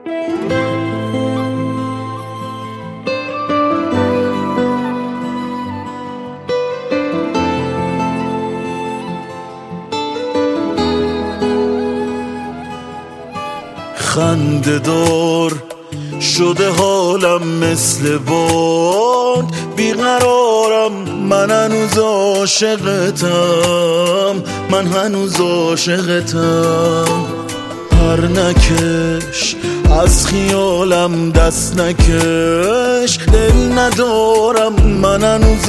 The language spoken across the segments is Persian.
خنده دار شده حالم مثل باد، بیقرارم، من هنوز عاشقتم، من هنوز عاشقتم. پر نکش از خیالم، دست نکش، دل ندارم، من هنوز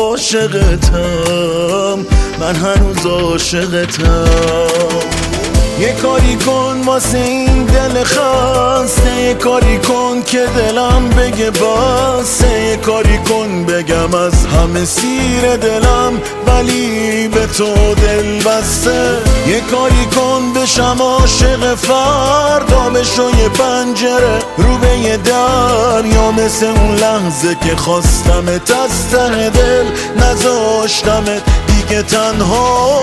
عاشقتم، من هنوز عاشقتم. یه کاری کن واسه این دل خسته، یه کاری کن که دلم بگه بسه، یه کاری کن بگم از همه سیر دلم ولی به تو دل بسته. یه کاری کن بشم عاشق فردا، بشو یه پنجره رو به یه در، یا مثل اون لحظه که خواستمت از ته دل نذاشتمت دیگه تنها.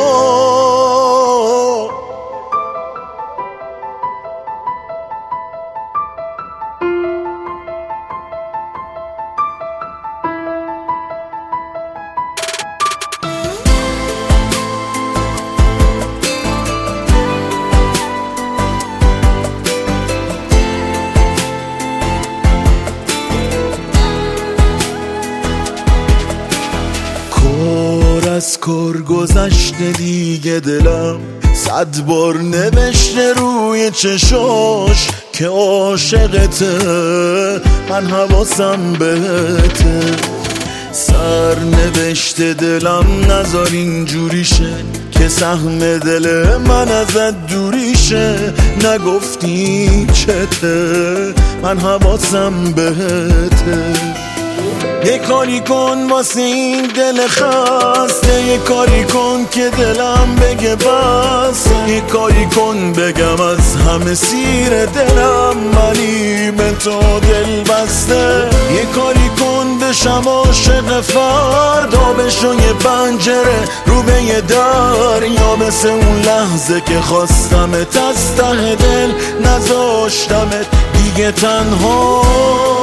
از کار گذشته دیگه دلم 100 بار نوشته روی چشاش که عاشقته، من حواسم بهته. سر نوشته دلم نذار اینجوری شه که سهم دل من ازت دوری شه. نگفتی چته، من حواسم بهته. یه کاری کن واسه این دل خسته، یه کاری کن که دلم بگه بس، یه کاری کن بگم از همه سیر دلم ولی به تو دل بسته. یه کاری کن بشم عاشق فردا، بشو یه پنجره رو به یه در، یا مثل اون لحظه که خواستمت از ته دل نذاشتمت دیگه تنها.